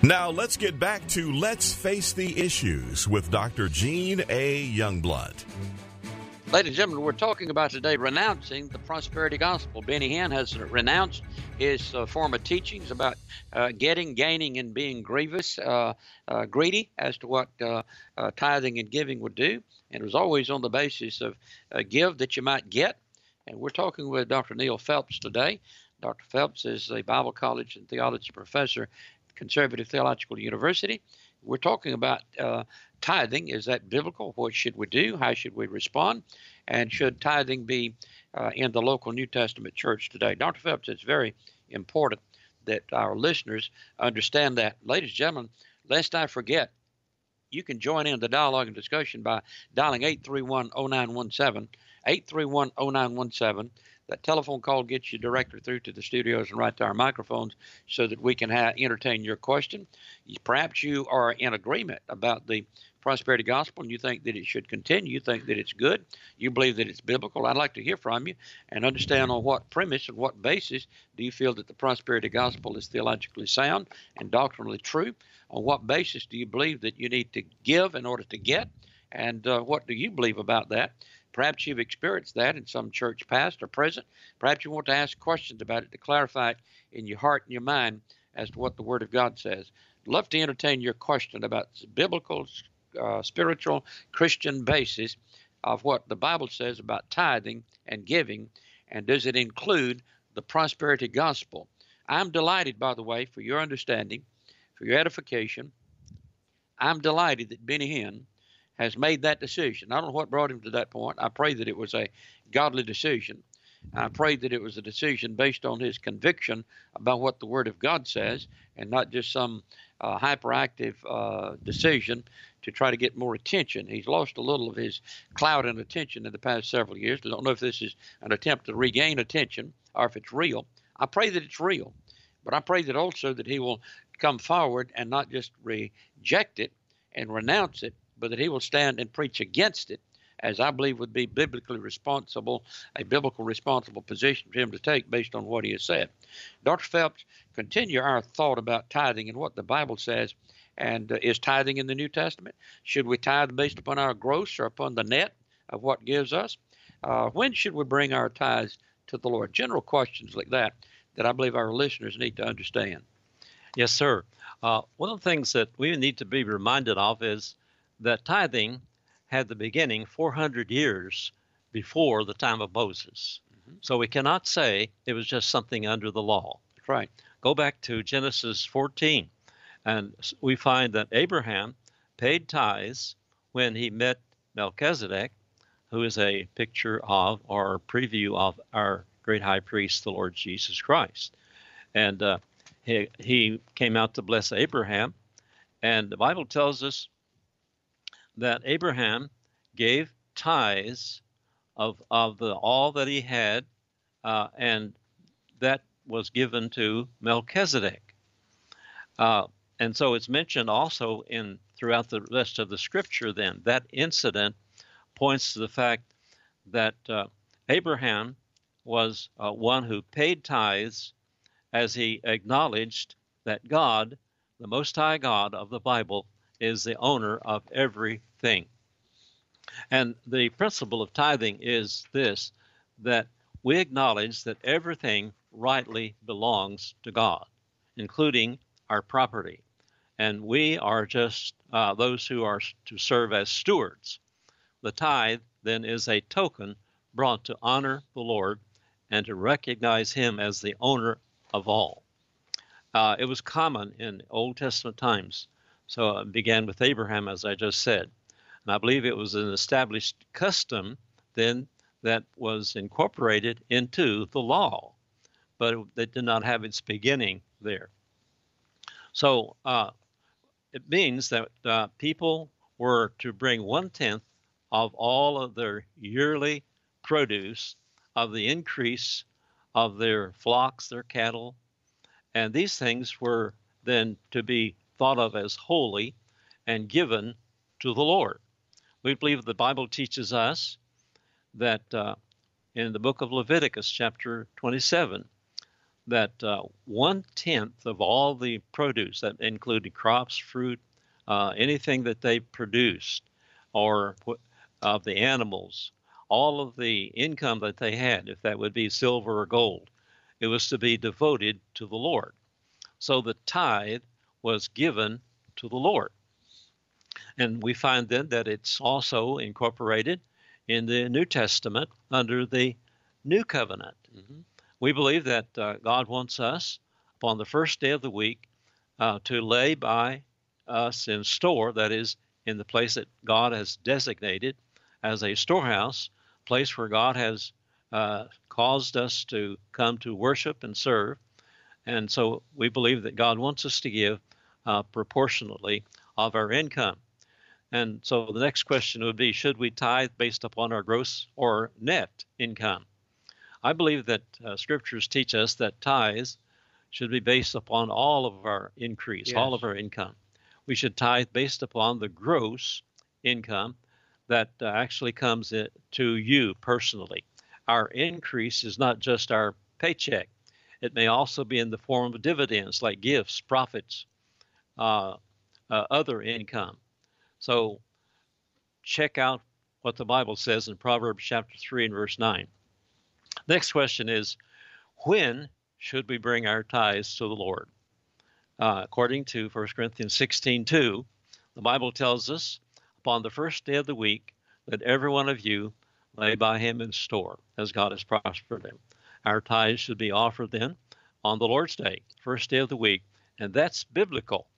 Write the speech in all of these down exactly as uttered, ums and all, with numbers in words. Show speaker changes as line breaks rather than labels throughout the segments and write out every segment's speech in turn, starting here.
Now let's get back to Let's Face the Issues with Doctor Gene A. Youngblood.
Ladies and gentlemen, we're talking about today renouncing the prosperity gospel. Benny Hinn has renounced his uh, former teachings about uh, getting, gaining, and being grievous, uh, uh, greedy as to what uh, uh, tithing and giving would do. And it was always on the basis of uh, give that you might get. And we're talking with Doctor Neil Phelps today. Doctor Phelps is a Bible college and theology professor at Conservative Theological University. We're talking about uh, tithing. Is that biblical? What should we do? How should we respond? And should tithing be uh, in the local New Testament church today? Doctor Phelps, it's very important that our listeners understand that. Ladies and gentlemen, lest I forget, you can join in the dialogue and discussion by dialing eight three one, oh nine one seven, eight three one, oh nine one seven. That telephone call gets you directly through to the studios and right to our microphones so that we can ha- entertain your question. Perhaps you are in agreement about the prosperity gospel and you think that it should continue. You think that it's good. You believe that it's biblical. I'd like to hear from you and understand on what premise and what basis do you feel that the prosperity gospel is theologically sound and doctrinally true? On what basis do you believe that you need to give in order to get? And uh, what do you believe about that? Perhaps you've experienced that in some church past or present. Perhaps you want to ask questions about it to clarify it in your heart and your mind as to what the Word of God says. I'd love to entertain your question about the biblical, uh, spiritual, Christian basis of what the Bible says about tithing and giving, and does it include the prosperity gospel? I'm delighted, by the way, for your understanding, for your edification. I'm delighted that Benny Hinn has made that decision. I don't know what brought him to that point. I pray that it was a godly decision. I pray that it was a decision based on his conviction about what the Word of God says and not just some uh, hyperactive uh, decision to try to get more attention. He's lost a little of his clout and attention in the past several years. I don't know if this is an attempt to regain attention or if it's real. I pray that it's real, but I pray that also that he will come forward and not just reject it and renounce it, but that he will stand and preach against it, as I believe would be biblically responsible, a biblical responsible position for him to take based on what he has said. Doctor Phelps, continue our thought about tithing and what the Bible says. And uh, is tithing in the New Testament? Should we tithe based upon our gross or upon the net of what gives us? Uh, when should we bring our tithes to the Lord? General questions like that that I believe our listeners need to understand.
Yes, sir. Uh, one of the things that we need to be reminded of is that tithing had the beginning four hundred years before the time of Moses. Mm-hmm. So we cannot say it was just something under the law.
That's right.
Go back to Genesis fourteen, and we find that Abraham paid tithes when he met Melchizedek, who is a picture of or preview of our great high priest, the Lord Jesus Christ. And uh, he, he came out to bless Abraham, and the Bible tells us that Abraham gave tithes of of the all that he had, uh, and that was given to Melchizedek. Uh, and so it's mentioned also in throughout the rest of the Scripture. Then that incident points to the fact that uh, Abraham was uh, one who paid tithes as he acknowledged that God, the Most High God of the Bible, is the owner of everything. And the principle of tithing is this, that we acknowledge that everything rightly belongs to God, including our property. And we are just uh, those who are to serve as stewards. The tithe then is a token brought to honor the Lord and to recognize him as the owner of all. Uh, it was common in Old Testament times. So it began with Abraham, as I just said. And I believe it was an established custom then that was incorporated into the law, but it did not have its beginning there. So uh, it means that uh, people were to bring one-tenth of all of their yearly produce of the increase of their flocks, their cattle, and these things were then to be thought of as holy and given to the Lord. We believe the Bible teaches us that uh, in the book of Leviticus, chapter twenty-seven, that uh, one-tenth of all the produce, that included crops, fruit, uh, anything that they produced, or of the animals, all of the income that they had, if that would be silver or gold, it was to be devoted to the Lord. So the tithe was given to the Lord. And we find then that it's also incorporated in the New Testament under the New Covenant. Mm-hmm. We believe that uh, God wants us upon the first day of the week uh, to lay by us in store, that is, in the place that God has designated as a storehouse, place where God has uh, caused us to come to worship and serve. And so we believe that God wants us to give uh, proportionately of our income. And so the next question would be, should we tithe based upon our gross or net income? I believe that uh, scriptures teach us that tithes should be based upon all of our increase, yes. all of our income. We should tithe based upon the gross income that uh, actually comes in, to you personally. Our increase is not just our paycheck. It may also be in the form of dividends like gifts, profits, uh, uh, other income. So check out what the Bible says in Proverbs chapter three and verse nine. Next question is, when should we bring our tithes to the Lord? Uh, according to First Corinthians sixteen two, the Bible tells us, upon the first day of the week, that every one of you lay by him in store, as God has prospered him. Our tithes should be offered then on the Lord's day, first day of the week, and that's biblical.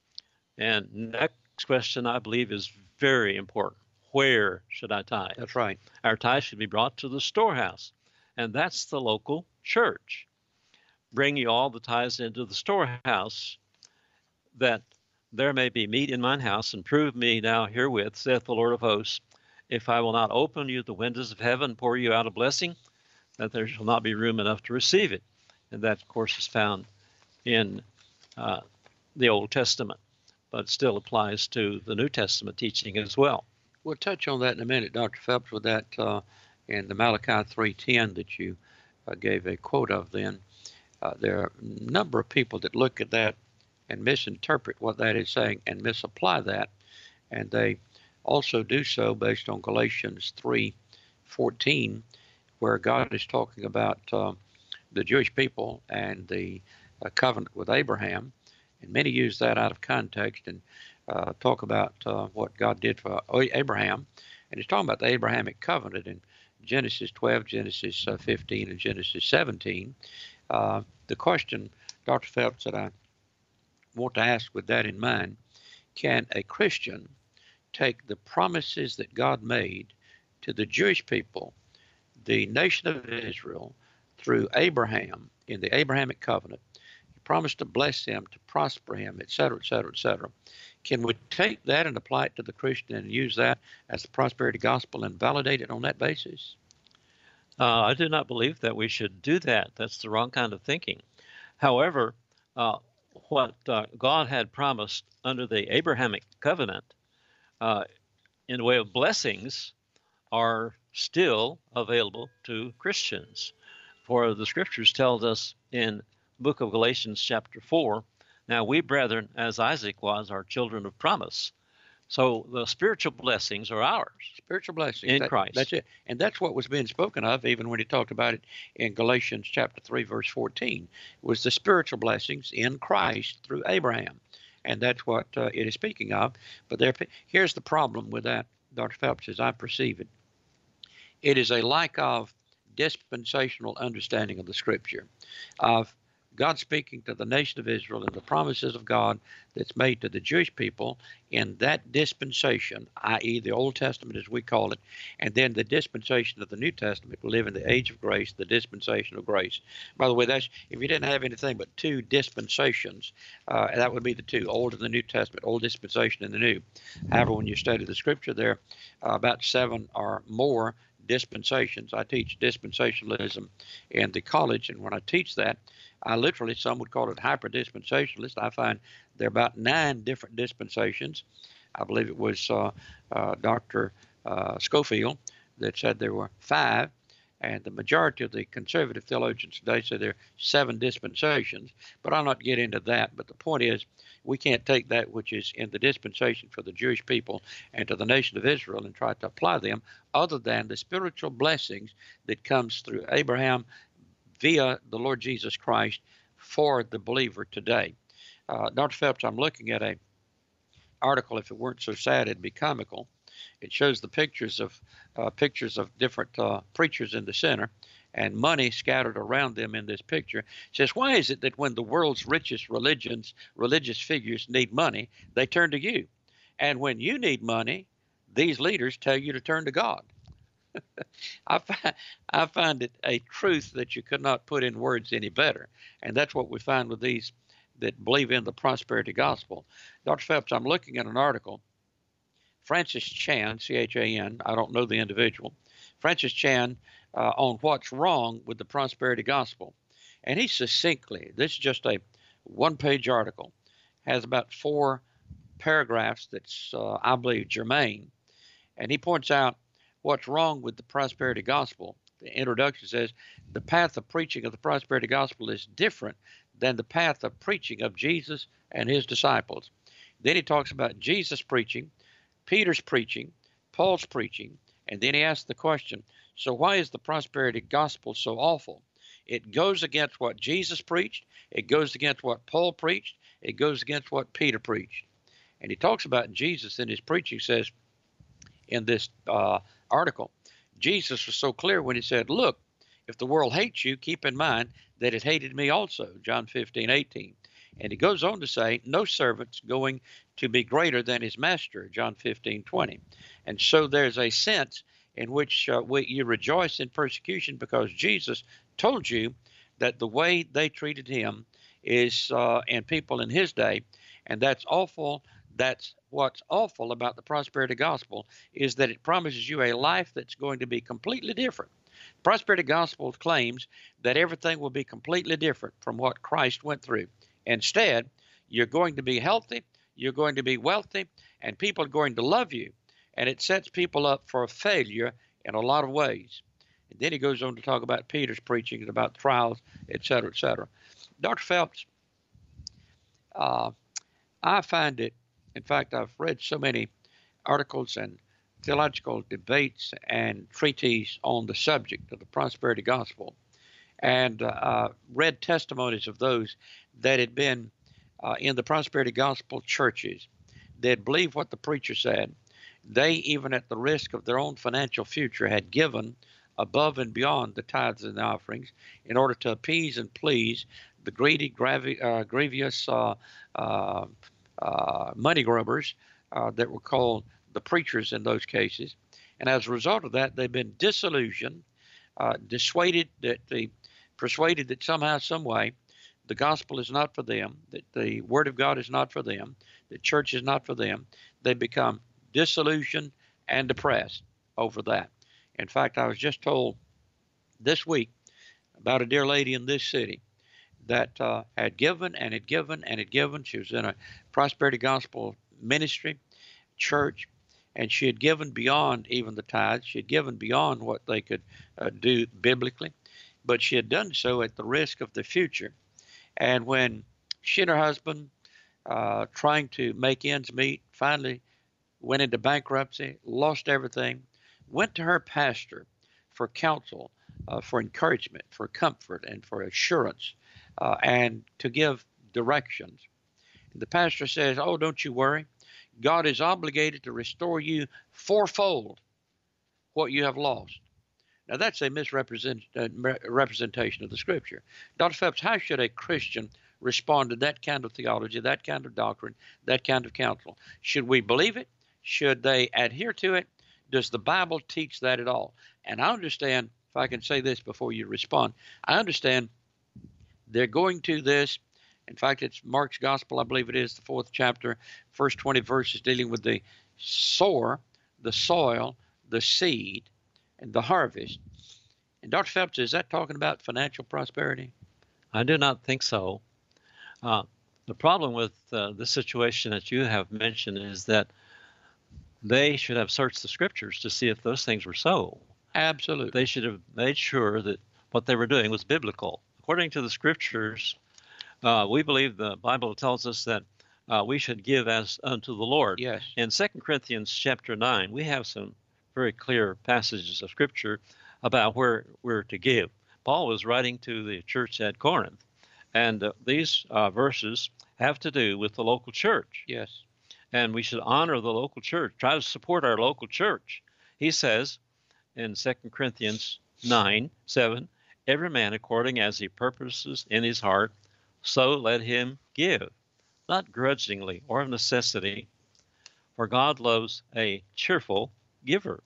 And next question, I believe, is very important. Where should I tithe?
That's right.
Our tithe should be brought to the storehouse, and that's the local church. Bring ye all the tithes into the storehouse, that there may be meat in mine house, and prove me now herewith, saith the Lord of hosts, if I will not open you the windows of heaven, pour you out a blessing, that there shall not be room enough to receive it. And that, of course, is found in uh, the Old Testament, but still applies to the New Testament teaching as well.
We'll touch on that in a minute, Doctor Phelps, with that uh, in the Malachi three ten that you uh, gave a quote of then. Uh, there are a number of people that look at that and misinterpret what that is saying and misapply that, and they also do so based on Galatians three fourteen, where God is talking about uh, the Jewish people and the uh, covenant with Abraham, and many use that out of context and uh, talk about uh, what God did for Abraham, and he's talking about the Abrahamic covenant in Genesis twelve, Genesis uh, fifteen, and Genesis seventeen. Uh, the question, Doctor Phelps, that I want to ask with that in mind, can a Christian take the promises that God made to the Jewish people, the nation of Israel, through Abraham in the Abrahamic covenant? He promised to bless him, to prosper him, et cetera, et cetera, et cetera. Can we take that and apply it to the Christian and use that as the prosperity gospel and validate it on that basis?
Uh, I do not believe that we should do that. That's the wrong kind of thinking. However, uh, what uh, God had promised under the Abrahamic covenant uh, in the way of blessings are still available to Christians. For the scriptures tells us in the book of Galatians chapter four, now we brethren, as Isaac was, are children of promise. So the spiritual blessings are ours.
Spiritual blessings.
In
that,
Christ.
That's it. And that's what was being spoken of even when he talked about it in Galatians chapter three, verse fourteen, was the spiritual blessings in Christ through Abraham. And that's what uh, it is speaking of. But there, here's the problem with that, Doctor Phelps, as I perceive it. It is a lack of dispensational understanding of the Scripture, of God speaking to the nation of Israel and the promises of God that's made to the Jewish people in that dispensation, that is the Old Testament as we call it, and then the dispensation of the New Testament. We live in the age of grace, the dispensation of grace. By the way, that's if you didn't have anything but two dispensations, uh, that would be the two, Old and the New Testament, Old dispensation and the New. However, when you study the Scripture, there are uh, about seven or more dispensations. I teach dispensationalism in the college, and when I teach that, I literally, some would call it hyper-dispensationalist. I find there are about nine different dispensations. I believe it was uh, uh, Doctor Uh, Schofield that said there were five, And the majority of the conservative theologians today say there are seven dispensations, but I'll not get into that. But the point is, we can't take that which is in the dispensation for the Jewish people and to the nation of Israel and try to apply them other than the spiritual blessings that comes through Abraham via the Lord Jesus Christ for the believer today. Uh, Doctor Phelps, I'm looking at a article. If it weren't so sad, it'd be comical. It shows the pictures of uh, pictures of different uh, preachers in the center and money scattered around them in this picture. It says, why is it that when the world's richest religions, religious figures need money, they turn to you? And when you need money, these leaders tell you to turn to God. I, find, I find it a truth that you could not put in words any better. And that's what we find with these that believe in the prosperity gospel. Doctor Phelps, I'm looking at an article. Francis Chan, C H A N, I don't know the individual, Francis Chan, uh, on what's wrong with the prosperity gospel. And he succinctly, this is just a one-page article, has about four paragraphs that's, uh, I believe, germane. And he points out what's wrong with the prosperity gospel. The introduction says, the path of preaching of the prosperity gospel is different than the path of preaching of Jesus and his disciples. Then he talks about Jesus preaching, Peter's preaching, Paul's preaching, and then he asks the question, so why is the prosperity gospel so awful? It goes against what Jesus preached, it goes against what Paul preached, it goes against what Peter preached. And he talks about Jesus in his preaching, says in this uh, article, Jesus was so clear when he said, look, if the world hates you, keep in mind that it hated me also, John fifteen, eighteen. And he goes on to say, no servant's going to be greater than his master, John fifteen, twenty. And so there's a sense in which uh, we, you rejoice in persecution because Jesus told you that the way they treated him is, uh, and people in his day, and that's awful. That's what's awful about the prosperity gospel is that it promises you a life that's going to be completely different. Prosperity gospel claims that everything will be completely different from what Christ went through. Instead, you're going to be healthy, you're going to be wealthy, and people are going to love you. And it sets people up for a failure in a lot of ways. And then he goes on to talk about Peter's preaching and about trials, et cetera, et cetera. Doctor Phelps, uh, I find it, in fact, I've read so many articles and theological debates and treatises on the subject of the prosperity gospel, and uh, read testimonies of those that had been uh, in the prosperity gospel churches that believed what the preacher said. They, even at the risk of their own financial future, had given above and beyond the tithes and the offerings in order to appease and please the greedy, gravi- uh, grievous uh, uh, uh, money grubbers uh, that were called the preachers in those cases. And as a result of that, they've been disillusioned, uh, dissuaded that the persuaded that somehow, some way, the gospel is not for them, that the word of God is not for them, that church is not for them. They become disillusioned and depressed over that. In fact, I was just told this week about a dear lady in this city that uh, had given and had given and had given. She was in a prosperity gospel ministry, church, and she had given beyond even the tithes. She had given beyond what they could uh, do biblically, but she had done so at the risk of the future. And when she and her husband, uh, trying to make ends meet, finally went into bankruptcy, lost everything, went to her pastor for counsel, uh, for encouragement, for comfort, and for assurance, uh, and to give directions. And the pastor says, oh, don't you worry. God is obligated to restore you fourfold what you have lost. Now, that's a misrepresentation uh, of the Scripture. Doctor Phelps, how should a Christian respond to that kind of theology, that kind of doctrine, that kind of counsel? Should we believe it? Should they adhere to it? Does the Bible teach that at all? And I understand, if I can say this before you respond, I understand they're going to this. In fact, it's Mark's Gospel, I believe it is, the fourth chapter, first twenty verses dealing with the sower, the soil, the seed, and the harvest. And Doctor Phelps, is that talking about financial prosperity?
I do not think so. Uh, the problem with uh, the situation that you have mentioned is that they should have searched the Scriptures to see if those things were so.
Absolutely.
They should have made sure that what they were doing was biblical. According to the scriptures, uh, we believe the Bible tells us that uh, we should give as unto the Lord.
Yes.
In Second Corinthians chapter nine, we have some very clear passages of scripture about where we're to give. Paul was writing to the church at Corinth, and uh, these uh, verses have to do with the local church.
Yes.
And we should honor the local church, try to support our local church. He says in Second Corinthians nine, seven, every man according as he purposes in his heart, so let him give, not grudgingly or of necessity, for God loves a cheerful giver.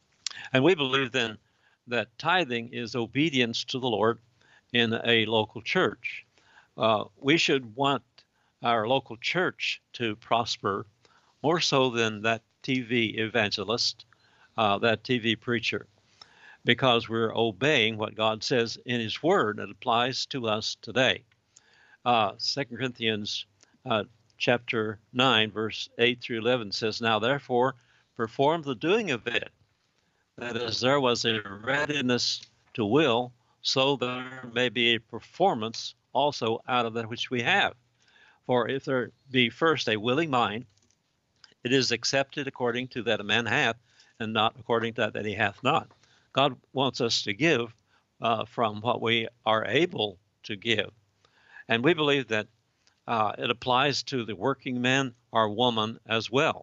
And we believe then that tithing is obedience to the Lord in a local church. Uh, we should want our local church to prosper more so than that T V evangelist, uh, that T V preacher, because we're obeying what God says in his word that applies to us today. Uh, Second Corinthians uh, chapter nine, verse eight through eleven says, now therefore perform the doing of it, that as there was a readiness to will, so there may be a performance also out of that which we have. For if there be first a willing mind, it is accepted according to that a man hath, and not according to that that he hath not. God wants us to give uh, from what we are able to give. And we believe that uh, it applies to the working man or woman as well.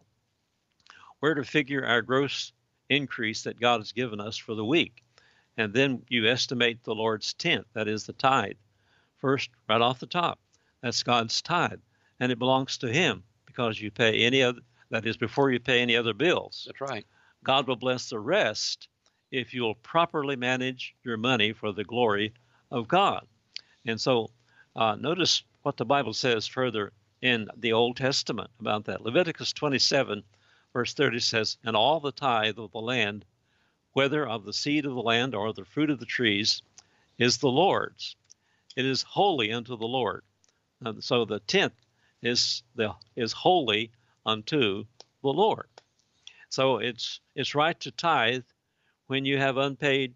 We're to figure our gross increase that God has given us for the week. And then you estimate the Lord's tenth, that is the tithe. First, right off the top, that's God's tithe. And it belongs to him because you pay any other, that is before you pay any other bills.
That's right.
God will bless the rest if you'll properly manage your money for the glory of God. And so uh, notice what the Bible says further in the Old Testament about that. Leviticus twenty-seven, verse thirty says, and all the tithe of the land, whether of the seed of the land or the fruit of the trees, is the Lord's. It is holy unto the Lord. And so the tenth is the is holy unto the Lord. So it's it's right to tithe when you have unpaid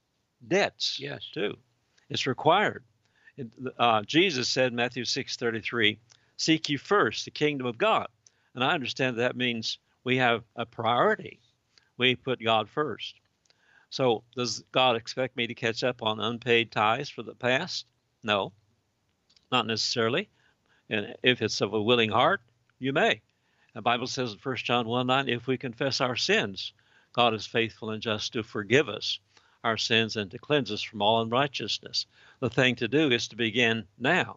debts.
Yes.
Too. It's required. It, uh, Jesus said in Matthew six thirty-three, seek ye first the kingdom of God. And I understand that means we have a priority. We put God first. So does God expect me to catch up on unpaid tithes for the past? No, not necessarily. And if it's of a willing heart, you may. The Bible says in First John one nine, if we confess our sins, God is faithful and just to forgive us our sins and to cleanse us from all unrighteousness. The thing to do is to begin now.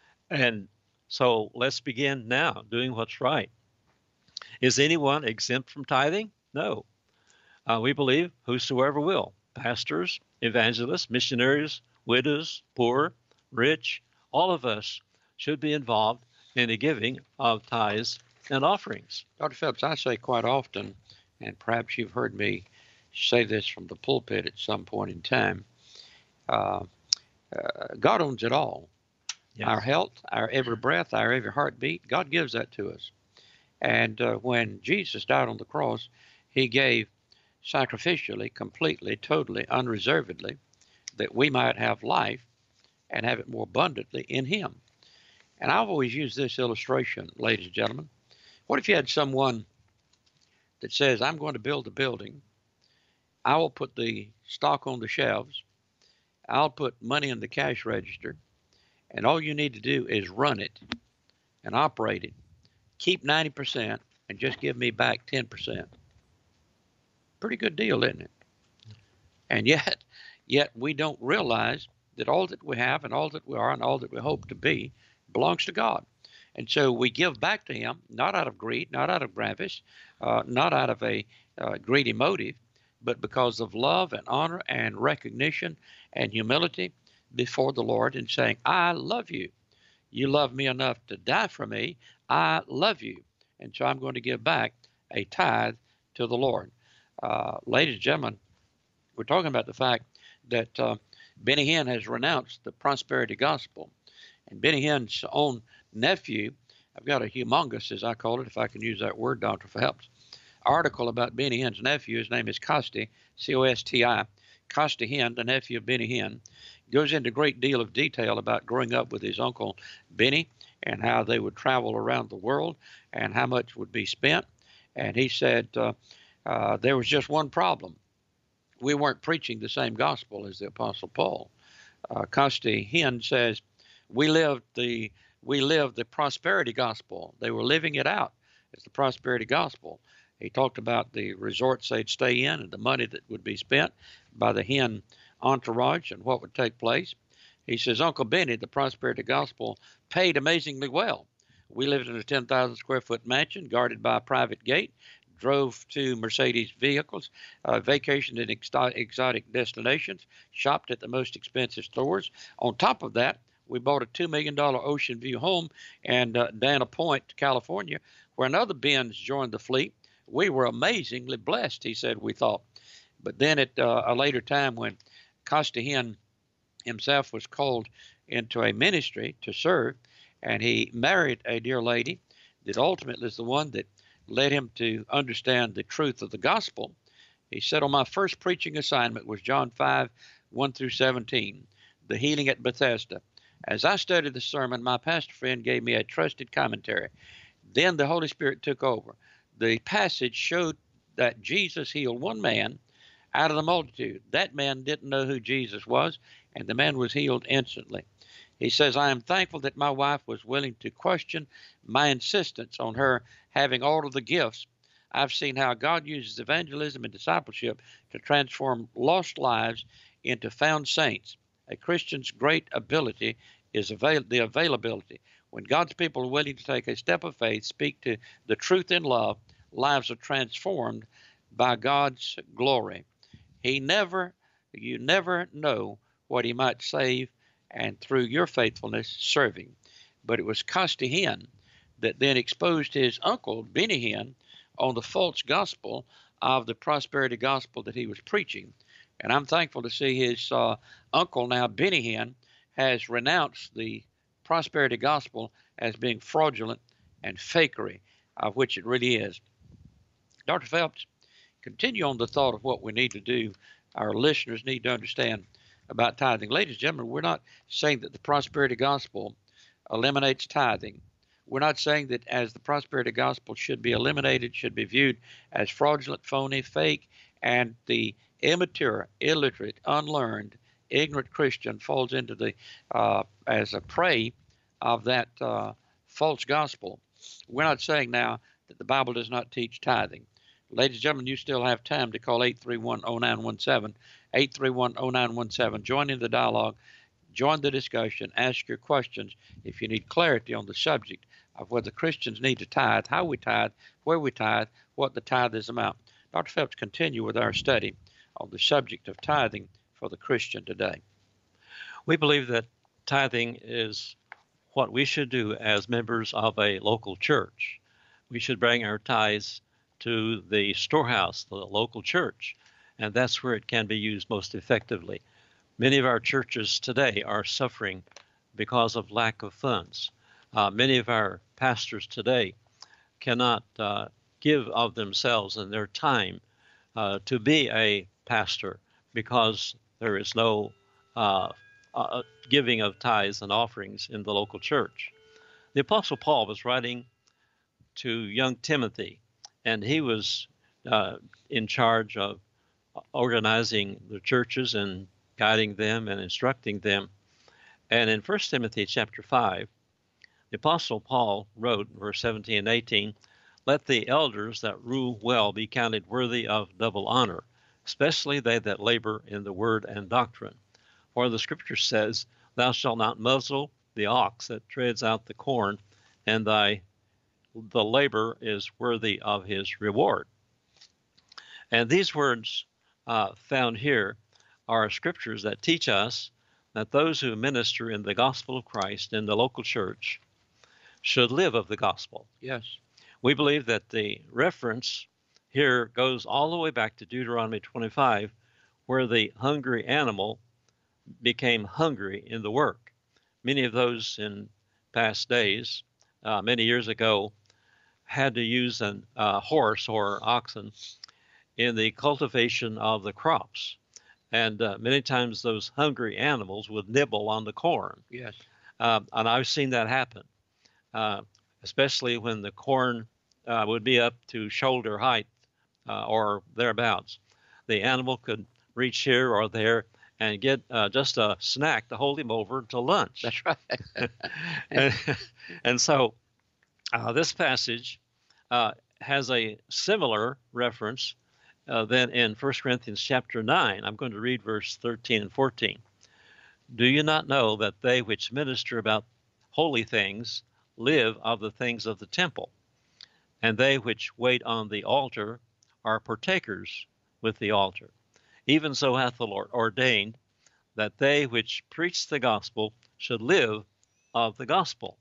And so let's begin now doing what's right. Is anyone exempt from tithing? No. Uh, we believe whosoever will, pastors, evangelists, missionaries, widows, poor, rich, all of us should be involved in the giving of tithes and offerings.
Doctor Phelps, I say quite often, and perhaps you've heard me say this from the pulpit at some point in time, uh, uh, God owns it all. Yes. Our health, our every breath, our every heartbeat, God gives that to us. And uh, when Jesus died on the cross, he gave sacrificially, completely, totally, unreservedly, that we might have life and have it more abundantly in him. And I've always used this illustration, ladies and gentlemen. What if you had someone that says, I'm going to build a building. I will put the stock on the shelves. I'll put money in the cash register. And all you need to do is run it and operate it. Keep ninety percent and just give me back ten percent. Pretty good deal, isn't it? And yet, yet we don't realize that all that we have and all that we are and all that we hope to be belongs to God. And so we give back to him, not out of greed, not out of gravis, uh, not out of a uh, greedy motive, but because of love and honor and recognition and humility before the Lord and saying, I love you. You love me enough to die for me. I love you. And so I'm going to give back a tithe to the Lord. Uh, ladies and gentlemen, we're talking about the fact that uh, Benny Hinn has renounced the prosperity gospel. And Benny Hinn's own nephew, I've got a humongous, as I call it, if I can use that word, Doctor Phelps, article about Benny Hinn's nephew. His name is Costi, C O S T I. Costi Hinn, the nephew of Benny Hinn, goes into a great deal of detail about growing up with his uncle Benny and how they would travel around the world and how much would be spent. And he said uh, uh, there was just one problem. We weren't preaching the same gospel as the Apostle Paul. Uh, Costi Hinn says we lived the we lived the prosperity gospel. They were living it out. It's the prosperity gospel. He talked about the resorts they'd stay in and the money that would be spent by the Hinn entourage and what would take place. He says, Uncle Benny, the prosperity gospel, paid amazingly well. We lived in a ten thousand square foot mansion guarded by a private gate, drove to Mercedes vehicles, uh, vacationed in ex- exotic destinations, shopped at the most expensive stores. On top of that, we bought a two million dollars Ocean View home in uh, Dana Point, California, where another Benz joined the fleet. We were amazingly blessed, he said, we thought. But then at uh, a later time when Costi Hinn himself was called into a ministry to serve, and he married a dear lady that ultimately is the one that led him to understand the truth of the gospel. He said, on my first preaching assignment was John five, one through seventeen, the healing at Bethesda. As I studied the sermon, my pastor friend gave me a trusted commentary. Then the Holy Spirit took over. The passage showed that Jesus healed one man out of the multitude. That man didn't know who Jesus was, and the man was healed instantly. He says, I am thankful that my wife was willing to question my insistence on her having all of the gifts. I've seen how God uses evangelism and discipleship to transform lost lives into found saints. A Christian's great ability is avail- the availability. When God's people are willing to take a step of faith, speak to the truth in love, lives are transformed by God's glory. He never, you never know what he might save, and through your faithfulness, serving. But it was Costi Hinn that then exposed his uncle, Benny Hinn, on the false gospel of the prosperity gospel that he was preaching. And I'm thankful to see his uh, uncle now, Benny Hinn, has renounced the prosperity gospel as being fraudulent and fakery, of which it really is. Doctor Phelps, continue on the thought of what we need to do. Our listeners need to understand about tithing. Ladies and gentlemen, we're not saying that the prosperity gospel eliminates tithing. We're not saying that as the prosperity gospel should be eliminated, should be viewed as fraudulent, phony, fake, and the immature, illiterate, unlearned, ignorant Christian falls into the uh, as a prey of that uh, false gospel. We're not saying now that the Bible does not teach tithing. Ladies and gentlemen, you still have time to call eight three one, oh nine one seven, eight three one, oh nine one seven. Join in the dialogue, join the discussion, ask your questions if you need clarity on the subject of whether Christians need to tithe, how we tithe, where we tithe, what the tithe is about. Doctor Phelps, continue with our study on the subject of tithing for the Christian today.
We believe that tithing is what we should do as members of a local church. We should bring our tithes to the storehouse, the local church, and that's where it can be used most effectively. Many of our churches today are suffering because of lack of funds. Uh, many of our pastors today cannot uh, give of themselves and their time uh, to be a pastor because there is no uh, uh, giving of tithes and offerings in the local church. The Apostle Paul was writing to young Timothy, and he was uh, in charge of organizing the churches and guiding them and instructing them. And in First Timothy chapter five, the Apostle Paul wrote, verse seventeen and eighteen, let the elders that rule well be counted worthy of double honor, especially they that labor in the word and doctrine. For the scripture says, thou shalt not muzzle the ox that treads out the corn, and thy the labor is worthy of his reward. And these words uh, found here are scriptures that teach us that those who minister in the gospel of Christ in the local church should live of the gospel.
Yes.
We believe that the reference here goes all the way back to Deuteronomy twenty-five, where the hungry animal became hungry in the work. Many of those in past days, uh, many years ago, had to use a uh, horse or oxen in the cultivation of the crops. And uh, many times those hungry animals would nibble on the corn.
Yes.
Uh, and I've seen that happen, uh, especially when the corn uh, would be up to shoulder height uh, or thereabouts. The animal could reach here or there and get uh, just a snack to hold him over to lunch.
That's right.
and, and so uh, this passage uh, has a similar reference uh, than in First Corinthians chapter nine. I'm going to read verse thirteen and fourteen. Do you not know that they which minister about holy things live of the things of the temple, and they which wait on the altar are partakers with the altar? Even so hath the Lord ordained that they which preach the gospel should live of the gospel.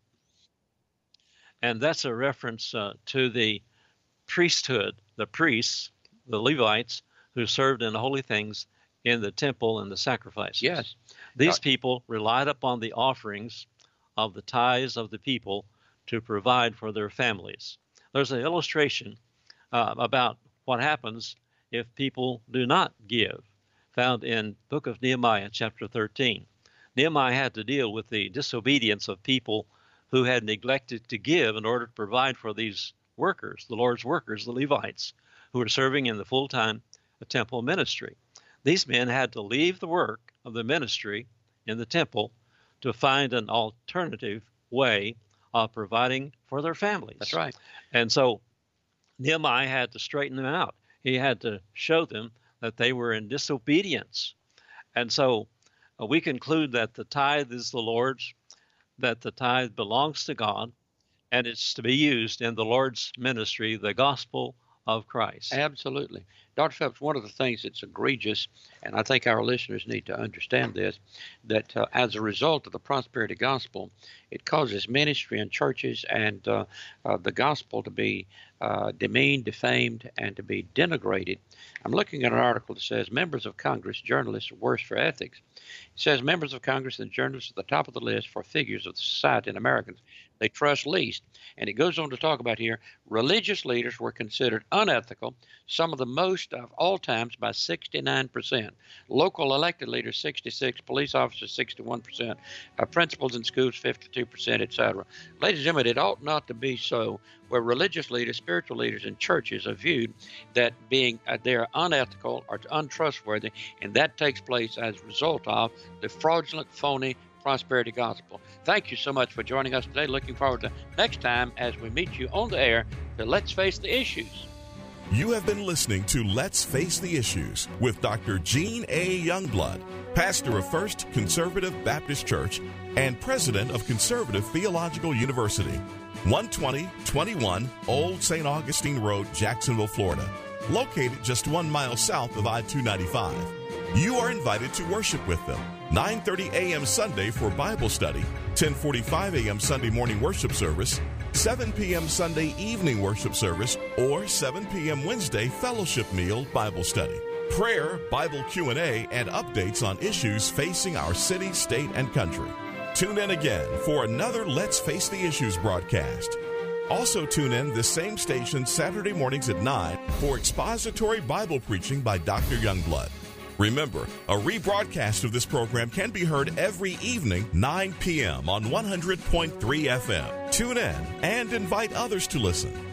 And that's a reference uh, to the priesthood, the priests, the Levites, who served in the holy things in the temple and the sacrifices.
Yes.
These people relied upon the offerings of the tithes of the people to provide for their families. There's an illustration uh, about what happens if people do not give, found in book of Nehemiah, chapter thirteen. Nehemiah had to deal with the disobedience of people who had neglected to give in order to provide for these workers, the Lord's workers, the Levites, who were serving in the full-time temple ministry. These men had to leave the work of the ministry in the temple to find an alternative way of providing for their families.
That's right.
And so Nehemiah had to straighten them out. He had to show them that they were in disobedience. And so uh, we conclude that the tithe is the Lord's, that the tithe belongs to God, and it's to be used in the Lord's ministry, the gospel of Christ.
Absolutely. Doctor Phelps, one of the things that's egregious, and I think our listeners need to understand this, that uh, as a result of the prosperity gospel, it causes ministry and churches and uh, uh, the gospel to be uh, demeaned, defamed, and to be denigrated. I'm looking at an article that says members of Congress, journalists are worse for ethics. It says members of Congress and journalists are at the top of the list for figures of the society and Americans they trust least. And it goes on to talk about here, religious leaders were considered unethical, some of the most of all times by sixty-nine percent. Local elected leaders, sixty-six, police officers, sixty-one percent, uh, principals in schools, fifty-two percent, et cetera. Ladies and gentlemen, it ought not to be so, where religious leaders, spiritual leaders in churches are viewed that being uh, they are unethical or untrustworthy, and that takes place as a result of the fraudulent, phony prosperity gospel. Thank you so much for joining us today. Looking forward to next time as we meet you on the air to Let's Face the Issues.
You have been listening to Let's Face the Issues with Doctor Gene A. Youngblood, pastor of First Conservative Baptist Church and president of Conservative Theological University, one twenty twenty-one Old Saint Augustine Road, Jacksonville, Florida, located just one mile south of I two ninety-five. You are invited to worship with them, nine thirty a.m. Sunday for Bible study, ten forty-five a.m. Sunday morning worship service, seven p.m. Sunday evening worship service, or seven p.m. Wednesday fellowship meal Bible study, prayer, Bible Q and A, and updates on issues facing our city, state, and country. Tune in again for another Let's Face the Issues broadcast. Also tune in this same station Saturday mornings at nine for expository Bible preaching by Doctor Youngblood. Remember, a rebroadcast of this program can be heard every evening, nine p.m. on one hundred point three F M. Tune in and invite others to listen.